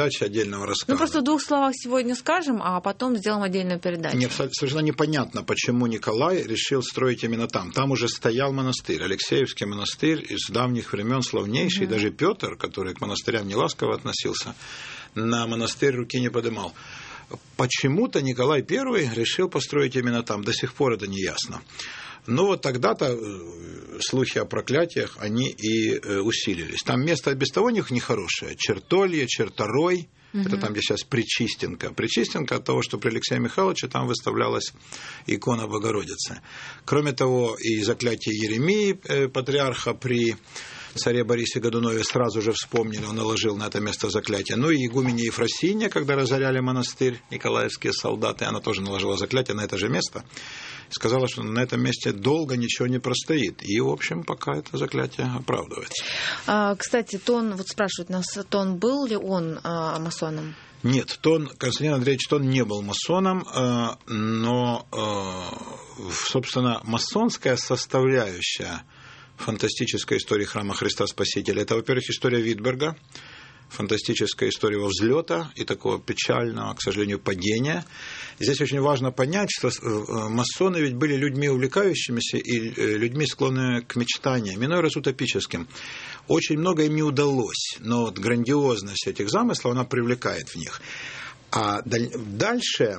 передачи, отдельного рассказа. Ну, просто в 2 словах сегодня скажем, а потом сделаем отдельную передачу. Нет, совершенно непонятно, почему Николай решил строить именно там. Там уже стоял монастырь, Алексеевский монастырь, из давних времен славнейший. Даже Петр, который к монастырям неласково относился, на монастырь руки не поднимал. Почему-то Николай I решил построить именно там. До сих пор это не ясно. Но вот тогда-то слухи о проклятиях, они и усилились. Там место без того нехорошее. Чертолье, Черторой. Это там, где сейчас Пречистенка. Пречистенка от того, что при Алексее Михайловиче там выставлялась икона Богородицы. Кроме того, и заклятие Еремии, патриарха, при царе Борисе Годунове сразу же вспомнили, он наложил на это место заклятие. Ну и игуменья Ефросинья, когда разоряли монастырь, николаевские солдаты, она тоже наложила заклятие на это же место. Сказала, что на этом месте долго ничего не простоит. И, в общем, пока это заклятие оправдывается. Кстати, Тон, вот спрашивает нас, Тон был ли он масоном? Нет, Константин Андреевич Тон не был масоном, но, собственно, масонская составляющая фантастической истории храма Христа Спасителя — это, во-первых, история Витберга, фантастическая история его взлета и такого печального, к сожалению, падения. Здесь очень важно понять, что масоны ведь были людьми увлекающимися и людьми, склонными к мечтаниям, иной раз утопическим. Очень много им не удалось, но вот грандиозность этих замыслов, она привлекает в них. А дальше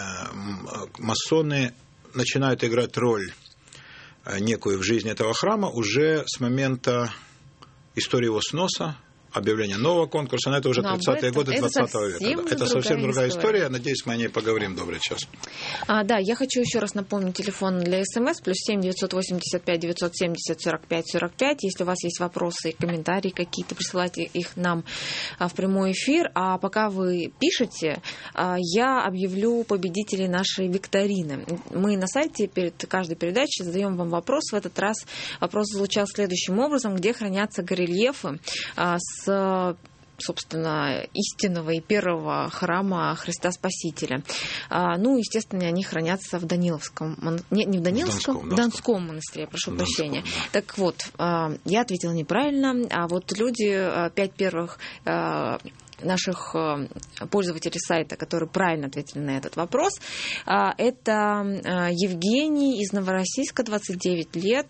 масоны начинают играть роль некую в жизни этого храма уже с момента истории его сноса, объявления нового конкурса, но это уже 30-е годы 20 века. Это совсем другая история. Надеюсь, мы о ней поговорим. Добрый час. Да, я хочу еще раз напомнить телефон для СМС, +7 985 970 45 45. Если у вас есть вопросы и комментарии какие-то, присылайте их нам в прямой эфир. А пока вы пишете, я объявлю победителей нашей викторины. Мы на сайте перед каждой передачей задаем вам вопрос. В этот раз вопрос звучал следующим образом: где хранятся горельефы с, собственно, истинного и первого храма Христа Спасителя. Ну, естественно, они хранятся в Даниловском, не в Даниловском, в Донском монастыре, прошу прощения. Да. Так вот, я ответила неправильно, а вот люди, 5 первых наших пользователей сайта, которые правильно ответили на этот вопрос, это Евгений из Новороссийска, 29 лет,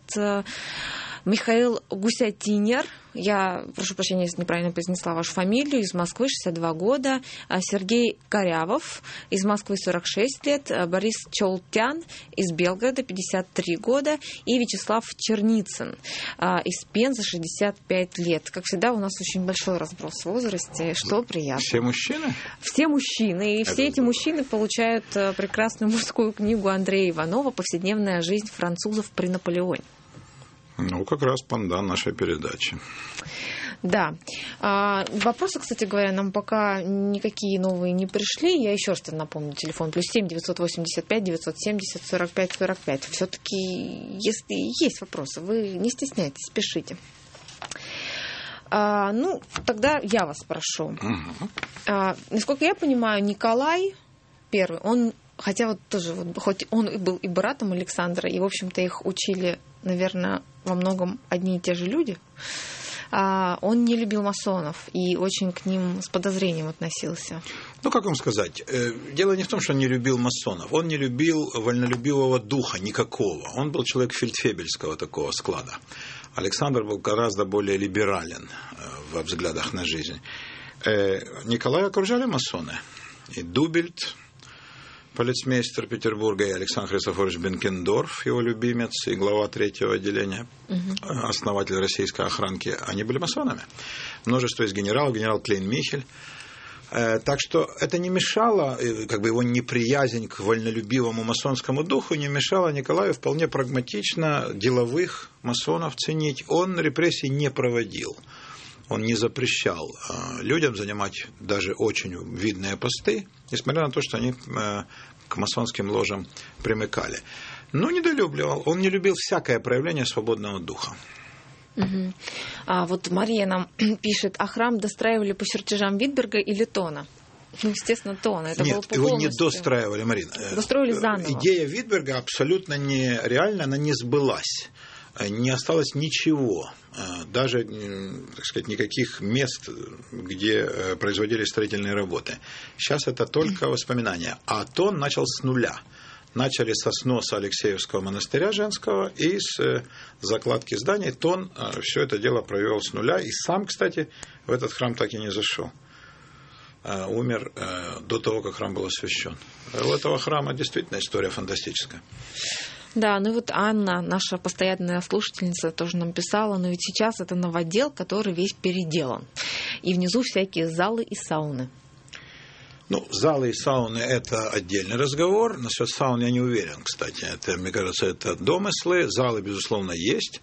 Михаил Гусятинер, я прошу прощения, если неправильно произнесла вашу фамилию, из Москвы, 62 года, Сергей Корявов из Москвы, 46 лет, Борис Чолтян из Белгорода, 53 года, и Вячеслав Черницын из Пензы, 65 лет. Как всегда, у нас очень большой разброс в возрасте, что приятно. Все мужчины? Все мужчины, и все эти мужчины получают прекрасную мужскую книгу Андрея Иванова «Повседневная жизнь французов при Наполеоне». Ну, как раз пандан нашей передачи. Да. Вопросы, кстати говоря, нам пока никакие новые не пришли. Я еще раз напомню, телефон +7 985 970 45 45. Все-таки, если есть вопросы, вы не стесняйтесь, пишите. Ну, тогда я вас спрошу. Насколько я понимаю, Николай I, он, хотя вот тоже, хоть он и был и братом Александра, и, в общем-то, их учили, наверное, во многом одни и те же люди, он не любил масонов и очень к ним с подозрением относился. Ну, как вам сказать, дело не в том, что он не любил масонов, он не любил вольнолюбивого духа никакого. Он был человек фельдфебельского такого склада. Александр был гораздо более либерален во взглядах на жизнь. Николая окружали масоны. И Дубельт, полицмейстер Петербурга, и Александр Христофорович Бенкендорф, его любимец, и глава 3-го отделения, основатель российской охранки, они были масонами. Множество из генералов, генерал Клейн-Михель. Так что это не мешало, как бы его неприязнь к вольнолюбивому масонскому духу не мешало Николаю вполне прагматично деловых масонов ценить. Он репрессий не проводил. Он не запрещал людям занимать даже очень видные посты, несмотря на то, что они к масонским ложам примыкали. Но недолюбливал. Он не любил всякое проявление свободного духа. Вот Мария нам пишет, а храм достраивали по чертежам Витберга или Тона? Ну, естественно, Тона. Это Нет, было его не достраивали, Марина. Достроили заново. Идея Витберга абсолютно нереальна, она не сбылась. не осталось ничего, даже, так сказать, никаких мест, где производились строительные работы. Сейчас это только воспоминания. А Тон начал с нуля. Начали со сноса Алексеевского монастыря женского и с закладки зданий. Тон все это дело провел с нуля. И сам, кстати, в этот храм так и не зашел. Умер до того, как храм был освящен. У этого храма действительно история фантастическая. Да, ну и вот Анна, наша постоянная слушательница, тоже нам писала, но ведь сейчас это новодел, который весь переделан. И внизу всякие залы и сауны. Ну, залы и сауны – это отдельный разговор. Насчет саун я не уверен, кстати. Это, мне кажется, это домыслы. Залы, безусловно, есть.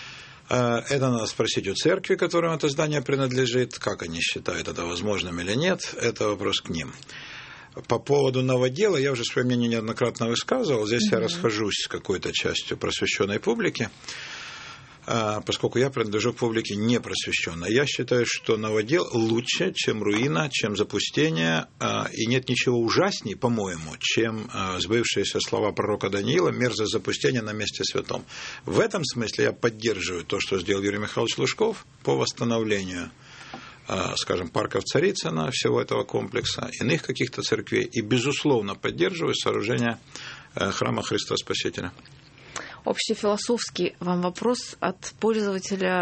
Это надо спросить у церкви, которым это здание принадлежит. Как они считают это возможным или нет. Это вопрос к ним. По поводу новодела я уже свое мнение неоднократно высказывал. Здесь я расхожусь с какой-то частью просвещенной публики, поскольку я принадлежу к публике непросвещенной. Я считаю, что новодел лучше, чем руина, чем запустение, и нет ничего ужасней, по-моему, чем сбывшиеся слова пророка Даниила «мерзость запустения на месте святом». В этом смысле я поддерживаю то, что сделал Юрий Михайлович Лужков по восстановлению, скажем, парков Царицына, всего этого комплекса, иных каких-то церквей, и, безусловно, поддерживаю сооружение храма Христа Спасителя. Общефилософский вам вопрос от пользователя,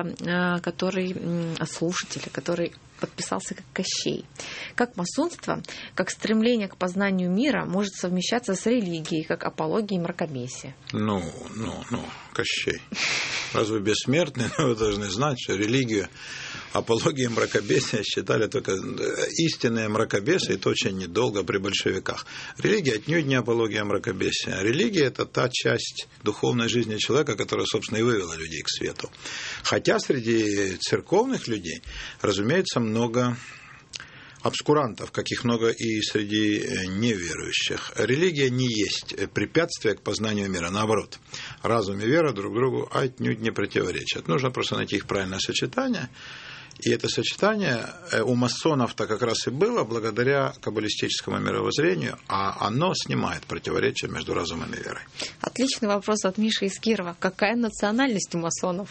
от слушателя, который подписался как Кощей. Как масонство, как стремление к познанию мира может совмещаться с религией, как апологией мракобесия? Ну, Кощей. Раз вы бессмертны, вы должны знать, что религию, апологией мракобесия считали только истинные мракобесы, и то очень недолго при большевиках. Религия отнюдь не апология мракобесия. Религия – это та часть духовной жизни человека, которая, собственно, и вывела людей к свету. Хотя среди церковных людей, разумеется, много обскурантов, каких много и среди неверующих. Религия не есть препятствие к познанию мира. Наоборот, разум и вера друг другу отнюдь не противоречат. Нужно просто найти их правильное сочетание. И это сочетание у масонов-то как раз и было благодаря каббалистическому мировоззрению, а оно снимает противоречия между разумом и верой. Отличный вопрос от Миши из Кирова. Какая национальность у масонов?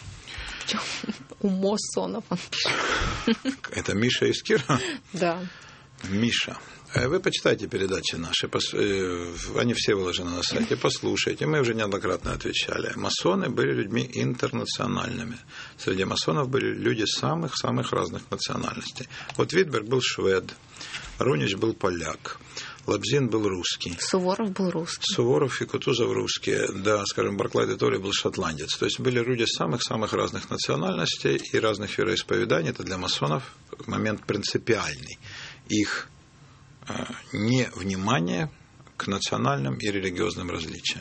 У масонов, он пишет. Это Миша из Кирова? Да. Миша. Вы почитайте передачи наши, они все выложены на сайте, послушайте. Мы уже неоднократно отвечали. Масоны были людьми интернациональными. Среди масонов были люди самых-самых разных национальностей. Вот Витберг был швед, Рунич был поляк, Лобзин был русский. Суворов был русский. Суворов и Кутузов русские. Да, скажем, Барклай де Толли был шотландец. То есть были люди самых-самых разных национальностей и разных вероисповеданий. Это для масонов момент принципиальный. Их невнимание к национальным и религиозным различиям.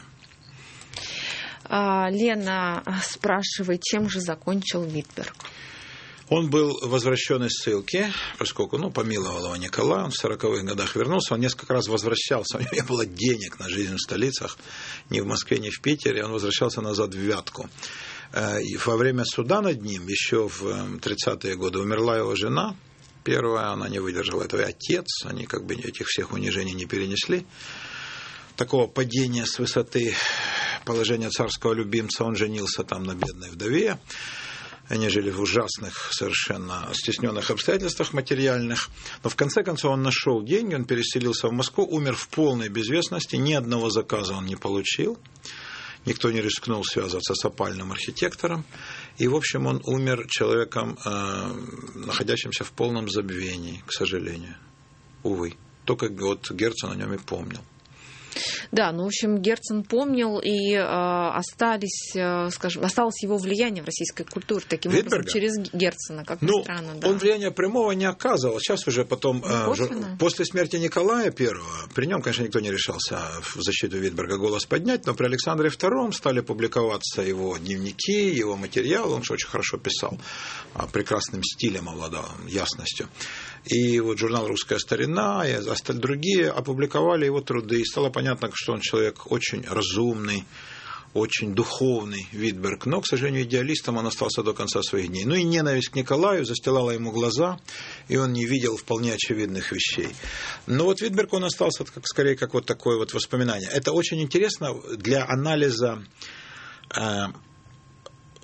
Лена спрашивает, чем же закончил Витберг? Он был возвращен из ссылки, поскольку, помиловал его Николай, он в 40-х годах вернулся, он несколько раз возвращался, у него не было денег на жизнь в столицах, ни в Москве, ни в Питере, он возвращался назад в Вятку. И во время суда над ним, еще в 30-е годы, умерла его жена, первая, она не выдержала этого, и отец, они этих всех унижений не перенесли. Такого падения с высоты положения царского любимца, он женился там на бедной вдове. Они жили в ужасных, совершенно стесненных обстоятельствах материальных. Но в конце концов он нашел деньги, он переселился в Москву, умер в полной безвестности, ни одного заказа он не получил. Никто не рискнул связываться с опальным архитектором. И, в общем, он умер человеком, находящимся в полном забвении, к сожалению. Увы. Только Герцен о нем и помнил. Да, в общем, Герцен помнил, и осталось его влияние в российской культуре таким Витберга? образом через Герцена, как ни странно. Да. Он влияния прямого не оказывал. Сейчас уже потом, после смерти Николая I, при нем, конечно, никто не решался в защиту Витберга голос поднять, но при Александре II стали публиковаться его дневники, его материалы, он же очень хорошо писал, прекрасным стилем обладал, ясностью. И журнал «Русская старина» и другие опубликовали его труды, и стало понятно, что он человек очень разумный, очень духовный, Витберг, но, к сожалению, идеалистом он остался до конца своих дней. И ненависть к Николаю застилала ему глаза, и он не видел вполне очевидных вещей. Но Витберг, он остался скорее как такое воспоминание. Это очень интересно для анализа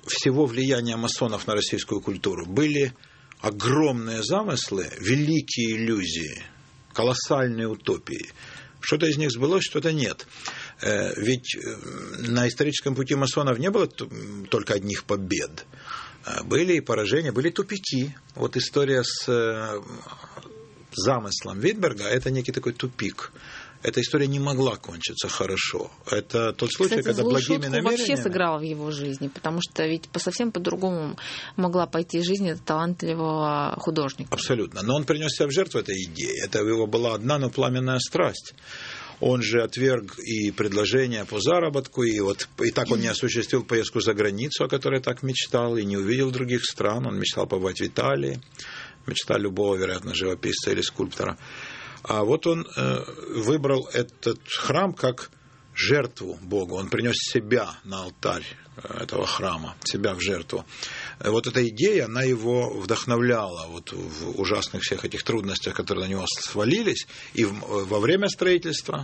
всего влияния масонов на российскую культуру были огромные замыслы, великие иллюзии, колоссальные утопии. Что-то из них сбылось, что-то нет. Ведь на историческом пути масонов не было только одних побед. Были и поражения, были тупики. Вот история с замыслом Витберга – это некий такой тупик. Эта история не могла кончиться хорошо. Это тот случай, кстати, когда благими намерениями... вообще сыграла в его жизни, потому что ведь совсем по-другому могла пойти жизнь талантливого художника. Абсолютно. Но он принес себя в жертву этой идее. Это его была одна, но пламенная страсть. Он же отверг и предложения по заработку, и так он не осуществил поездку за границу, о которой так мечтал, и не увидел других стран. Он мечтал побывать в Италии, мечта любого, вероятно, живописца или скульптора. А вот он выбрал этот храм как жертву Богу. Он принес себя на алтарь этого храма, себя в жертву. Вот эта идея, она его вдохновляла вот в ужасных всех этих трудностях, которые на него свалились, и во время строительства,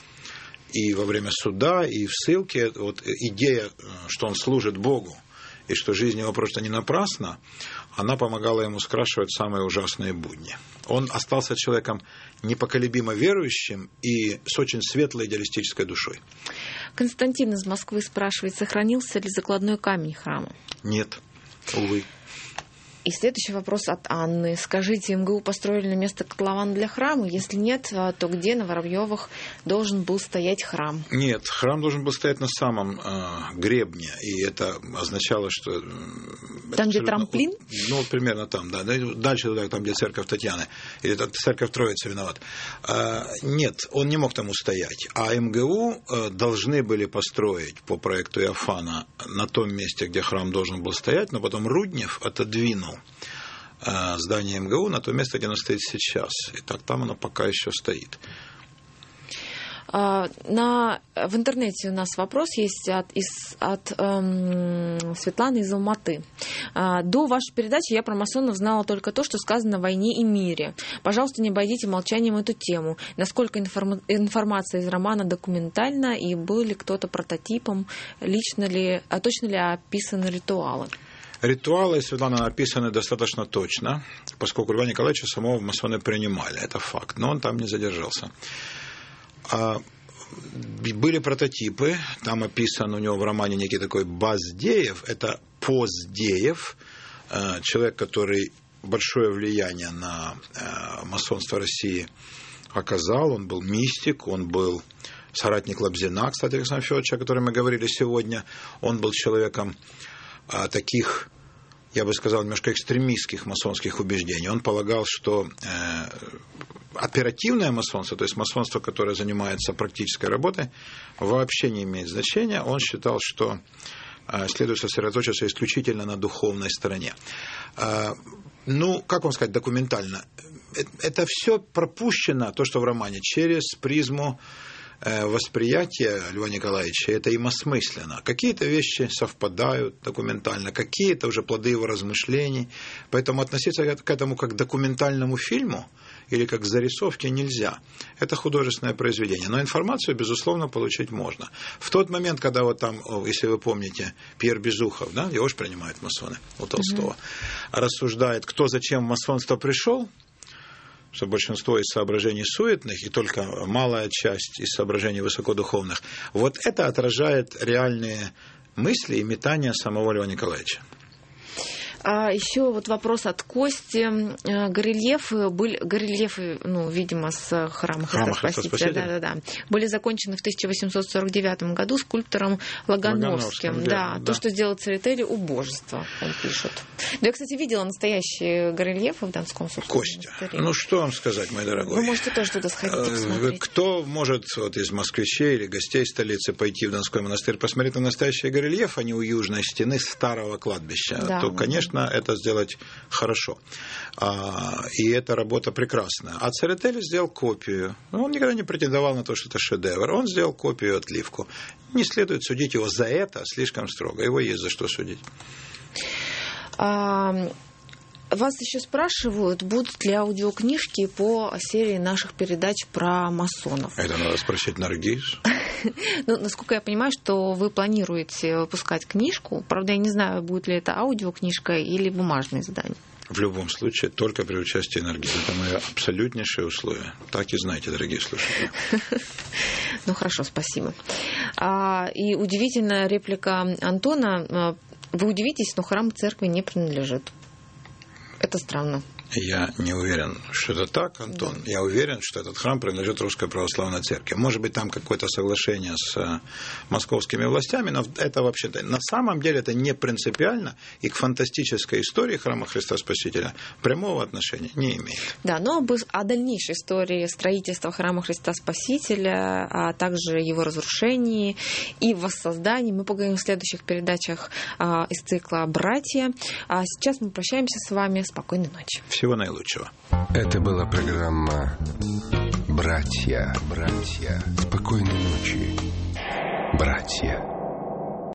и во время суда, и в ссылке. Вот идея, что он служит Богу, и что жизнь его просто не напрасна, она помогала ему скрашивать самые ужасные будни. Он остался человеком непоколебимо верующим и с очень светлой идеалистической душой. Константин из Москвы спрашивает, сохранился ли закладной камень храма? Нет, увы. И следующий вопрос от Анны. Скажите, МГУ построили на место котлован для храма? Если нет, то где на Воробьевых должен был стоять храм? Нет, храм должен был стоять на самом гребне. И это означало, что... Там, где трамплин? Ну, примерно там, да. Дальше туда, там, где церковь Татьяны. Или церковь Троицы виноват. Нет, он не мог там устоять. А МГУ должны были построить по проекту Иофана на том месте, где храм должен был стоять, но потом Руднев отодвинул здание МГУ на то место, где оно стоит сейчас. И так там оно пока еще стоит. В интернете у нас вопрос есть от Светланы из Алматы. До вашей передачи я про масонов знала только то, что сказано о войне и мире. Пожалуйста, не обойдите молчанием эту тему. Насколько информация из романа документальна, и был ли кто-то прототипом, точно ли описаны ритуалы? Ритуалы, Светлана, описаны достаточно точно, поскольку Льва Николаевича самого в масоны принимали, это факт, но он там не задержался. Были прототипы, там описан у него в романе некий такой Баздеев, это Поздеев, человек, который большое влияние на масонство России оказал, он был мистик, он был соратник Лобзина, кстати, Александра Федоровича, о котором мы говорили сегодня, он был человеком таких, я бы сказал, немножко экстремистских масонских убеждений. Он полагал, что оперативное масонство, то есть масонство, которое занимается практической работой, вообще не имеет значения. Он считал, что следует сосредоточиться исключительно на духовной стороне. Ну, как вам сказать, документально? Это все пропущено, то, что в романе, через призму восприятие Льва Николаевича, это им осмысленно. Какие-то вещи совпадают документально, какие-то уже плоды его размышлений. Поэтому относиться к этому как к документальному фильму или как к зарисовке нельзя. Это художественное произведение. Но информацию, безусловно, получить можно. В тот момент, когда вот там, если вы помните, Пьер Безухов, да, его же принимают масоны у Толстого, рассуждает, кто зачем в масонство пришел, что большинство из соображений суетных и только малая часть из соображений высокодуховных. Вот это отражает реальные мысли и метания самого Льва Николаевича. А еще вот вопрос от Кости. Горельефы, ну, видимо, с храма Христа Спасителя. Да. Были закончены в 1849 году скульптором Лагановским. Да. То, что сделал Церетели, убожество, он пишет. Да, я, кстати, видела настоящие горельефы в Донском собственном Костя, монастыре. ну что вам сказать, мой дорогой? Вы можете тоже туда сходить и посмотреть. Кто может вот из москвичей или гостей столицы пойти в Донской монастырь, посмотреть на настоящие горельефы, а не у южной стены старого кладбища, да, то, конечно, это сделать хорошо. И эта работа прекрасная. А Церетели сделал копию. Он никогда не претендовал на то, что это шедевр. Он сделал копию, отливку. Не следует судить его за это слишком строго. Его есть за что судить. Вас еще спрашивают, будут ли аудиокнижки по серии наших передач про масонов. Это надо спросить Наргиз. Ну, насколько я понимаю, что вы планируете выпускать книжку. Правда, я не знаю, будет ли это аудиокнижка или бумажное издание. В любом случае, только при участии Наргиз. Это мое абсолютнейшее условие. Так и знайте, дорогие слушатели. Ну, хорошо, спасибо. И удивительная реплика Антона. Вы удивитесь, но храм церкви не принадлежит. Это странно. Я не уверен, что это так, Антон. Да. Я уверен, что этот храм принадлежит Русской Православной Церкви. Может быть, там какое-то соглашение с московскими властями, но это вообще-то на самом деле это не принципиально и к фантастической истории храма Христа Спасителя прямого отношения не имеет. Да, но о дальнейшей истории строительства храма Христа Спасителя, а также его разрушении и воссоздании мы поговорим в следующих передачах из цикла «Братья». А сейчас мы прощаемся с вами. Спокойной ночи. Всего наилучшего. Это была программа «Братья». Спокойной ночи, братья.